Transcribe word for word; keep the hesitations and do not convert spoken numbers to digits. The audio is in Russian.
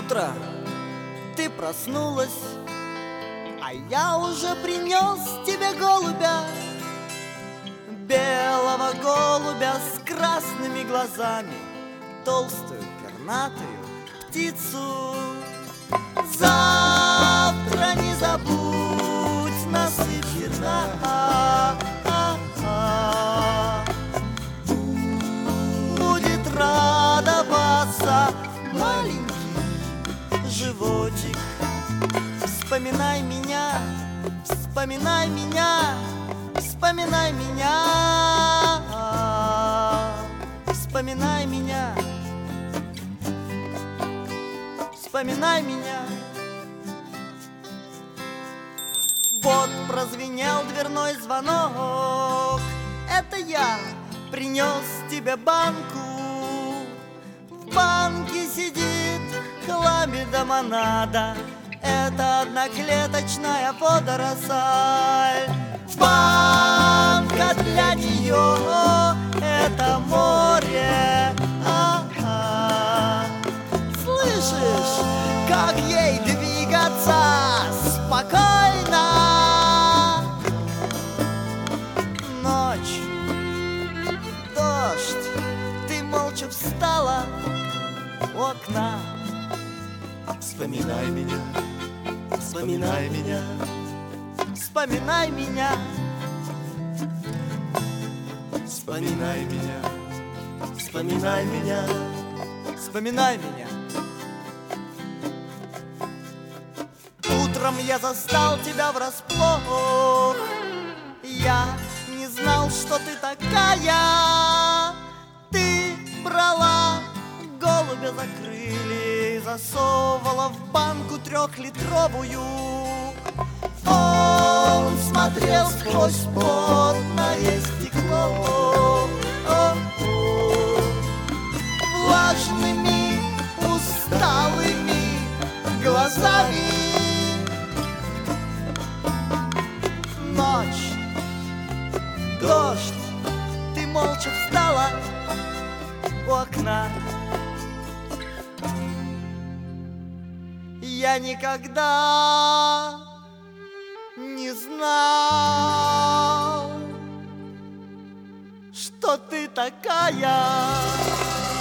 Утро, ты проснулась, а я уже принес тебе голубя, белого голубя с красными глазами, толстую пернатую птицу. Завтра не забудь насыпь зерна, будет радоваться маленький животик. Вспоминай меня, вспоминай меня, вспоминай меня, вспоминай меня, вспоминай меня. Вот прозвенел дверной звонок, это я принес тебе банку. В банке сидит хламида монада, это одноклеточная водоросль. Банка для нее — это море. А-а. Слышишь, как ей двигаться спокойно? Ночь, дождь, ты молча встала у окна. Вспоминай меня, вспоминай меня, вспоминай меня, вспоминай меня, вспоминай меня, вспоминай меня. Утром я застал тебя врасплох, я не знал, что ты такая. Ты брала голубя за крылья, засовывала в банку трехлитровую. Он смотрел сквозь потное стекло влажными, усталыми глазами. Ночь, дождь, ты молча встала у окна. Я никогда не знал, что ты такая.